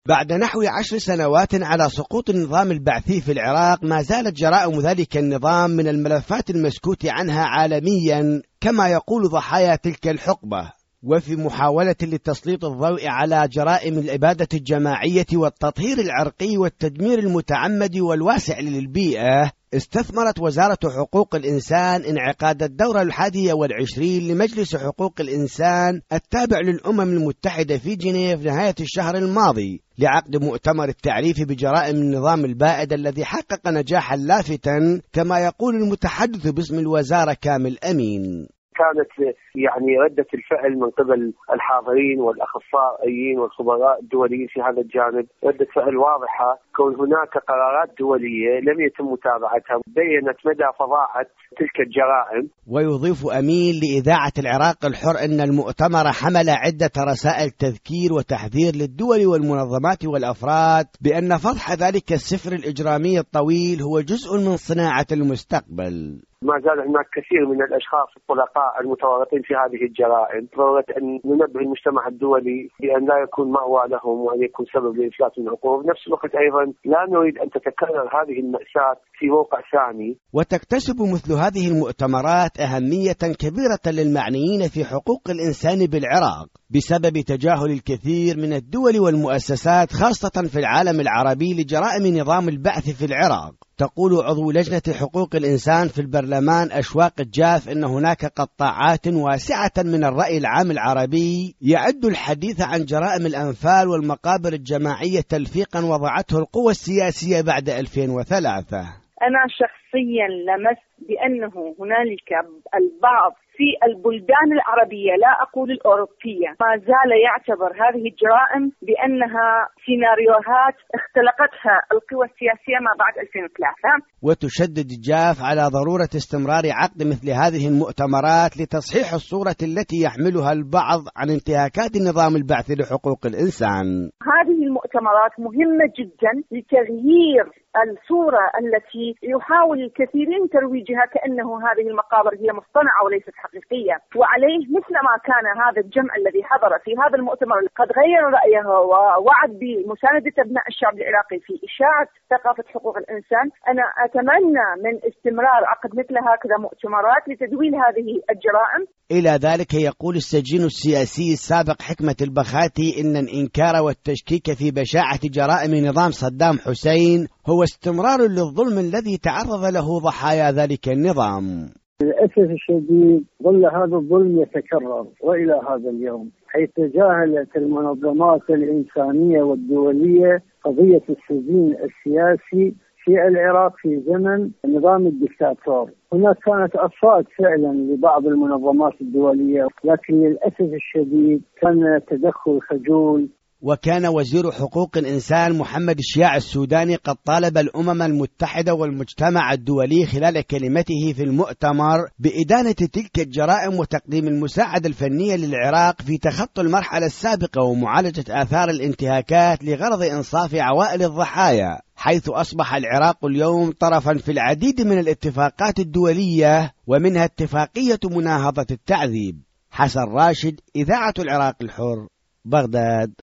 بعد نحو 10 سنوات على سقوط النظام البعثي في العراق، ما زالت جرائم ذلك النظام من الملفات المسكوت عنها عالميا كما يقول ضحايا تلك الحقبة. وفي محاولة لتسليط الضوء على جرائم الإبادة الجماعية والتطهير العرقي والتدمير المتعمد والواسع للبيئة، استثمرت وزارة حقوق الإنسان انعقاد الدورة 21 لمجلس حقوق الإنسان التابع للأمم المتحدة في جنيف نهاية الشهر الماضي لعقد مؤتمر التعريف بجرائم النظام البائد الذي حقق نجاحا لافتا كما يقول المتحدث باسم الوزارة كامل أمين. كانت ردة الفعل من قبل الحاضرين والأخصائيين والخبراء الدوليين في هذا الجانب ردة فعل واضحة، كون هناك قرارات دولية لم يتم متابعتها بيّنت مدى فظاعة تلك الجرائم. ويضيف أمين لإذاعة العراق الحر أن المؤتمر حمل عدة رسائل تذكير وتحذير للدول والمنظمات والأفراد بأن فضح ذلك السفر الإجرامي الطويل هو جزء من صناعة المستقبل. ما زال هناك كثير من الأشخاص الطلقاء المتورطين في هذه الجرائم، ضرورة أن ننبه المجتمع الدولي بأن لا يكون مأوى لهم وأن يكون سبب لإفلات من العقوبة. بنفس الوقت أيضا لا نريد أن تتكرر هذه المأساة في موقع ثاني. وتكتسب مثل هذه المؤتمرات أهمية كبيرة للمعنيين في حقوق الإنسان بالعراق بسبب تجاهل الكثير من الدول والمؤسسات خاصة في العالم العربي لجرائم نظام البعث في العراق. تقول عضو لجنة حقوق الإنسان في البرلمان أشواق الجاف إن هناك قطاعات واسعة من الرأي العام العربي يعد الحديث عن جرائم الأنفال والمقابر الجماعية تلفيقا وضعته القوى السياسية بعد 2003. أنا شخصيا لمست بأنه هنالك البعض في البلدان العربية، لا أقول الأوروبية، ما زال يعتبر هذه الجرائم بأنها سيناريوهات اختلقتها القوى السياسية ما بعد 2003. وتشدد الجاف على ضرورة استمرار عقد مثل هذه المؤتمرات لتصحيح الصورة التي يحملها البعض عن انتهاكات النظام البعثي لحقوق الإنسان. هذه المؤتمرات مهمة جدا لتغيير الصورة التي يحاول الكثيرين ترويجها كأنه هذه المقابر هي مصطنعة وليست حقيقية. وعليه مثلما كان هذا الجمع الذي حضر في هذا المؤتمر قد غير رأيه ووعد بمساندة أبناء الشعب العراقي في إشاعة ثقافة حقوق الإنسان، أنا أتمنى من استمرار عقد مثل هكذا مؤتمرات لتدوين هذه الجرائم. إلى ذلك يقول السجين السياسي السابق حكمة البخاتي إن الإنكار والتشكيك في بشاعة جرائم نظام صدام حسين هو استمرار للظلم الذي تعرض له ضحايا ذلك النظام. للأسف الشديد ظل هذا الظلم يتكرر وإلى هذا اليوم، حيث تجاهلت المنظمات الإنسانية والدولية قضية السجين السياسي في العراق في زمن نظام الدكتاتور. هناك كانت أصوات فعلا لبعض المنظمات الدولية، لكن للأسف الشديد كان تدخل خجول. وكان وزير حقوق الإنسان محمد الشياع السوداني قد طالب الأمم المتحدة والمجتمع الدولي خلال كلمته في المؤتمر بإدانة تلك الجرائم وتقديم المساعدة الفنية للعراق في تخطي المرحلة السابقة ومعالجة آثار الانتهاكات لغرض إنصاف عوائل الضحايا، حيث أصبح العراق اليوم طرفا في العديد من الاتفاقات الدولية ومنها اتفاقية مناهضة التعذيب. حسن راشد، إذاعة العراق الحر، بغداد.